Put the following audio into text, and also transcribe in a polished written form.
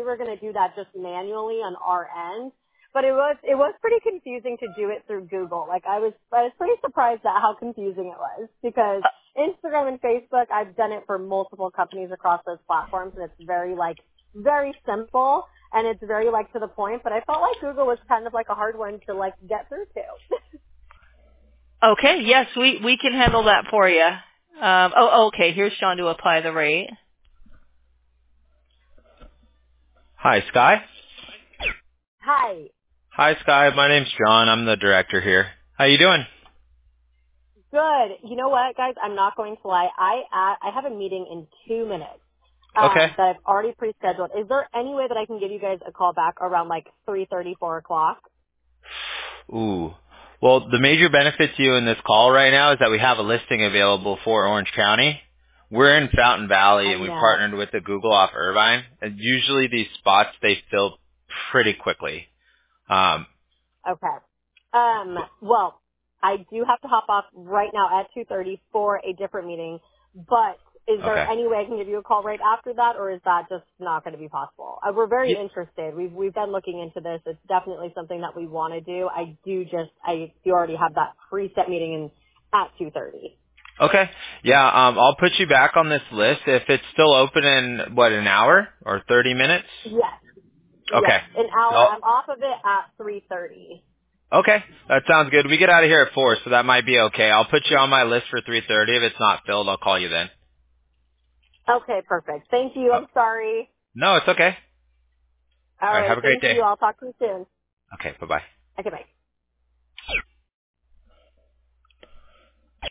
were going to do that just manually on our end. But it was pretty confusing to do it through Google. Like I was pretty surprised at how confusing it was because Instagram and Facebook, I've done it for multiple companies across those platforms, and it's very simple and it's very to the point. But I felt like Google was kind of like a hard one to get through to. Okay, yes, we can handle that for you. Okay, here's Sean to apply the rate. Hi, Sky. Hi. Hi, Sky. My name's John. I'm the director here. How you doing? Good. You know what, guys? I'm not going to lie. I have a meeting in 2 minutes Okay. that I've already pre-scheduled. Is there any way that I can give you guys a call back around 3:30, 4 o'clock? Ooh. Well, the major benefit to you in this call right now is that we have a listing available for Orange County. We're in Fountain Valley, I and we know. partnered with the Google off Irvine. And usually these spots, they fill pretty quickly. Okay. Well, I do have to hop off right now at 2:30 for a different meeting, but is there Okay. any way I can give you a call right after that, or is that just not going to be possible? We're very interested. We've been looking into this. It's definitely something that we want to do. I do already have that preset meeting at 2:30. Okay. Yeah, I'll put you back on this list. If it's still open in, an hour or 30 minutes? Yes. Okay. Yes. An hour. So, I'm off of it at 3:30. okay. That sounds good. We get out of here at 4, so that might be okay. I'll put you on my list for 3:30. If it's not filled, I'll call you then. Okay, perfect. Thank you. Oh, I'm sorry. no, it's okay. All All right. right. Have a great Thank day. you. I'll talk to you soon. Okay. Bye-bye. Okay, bye.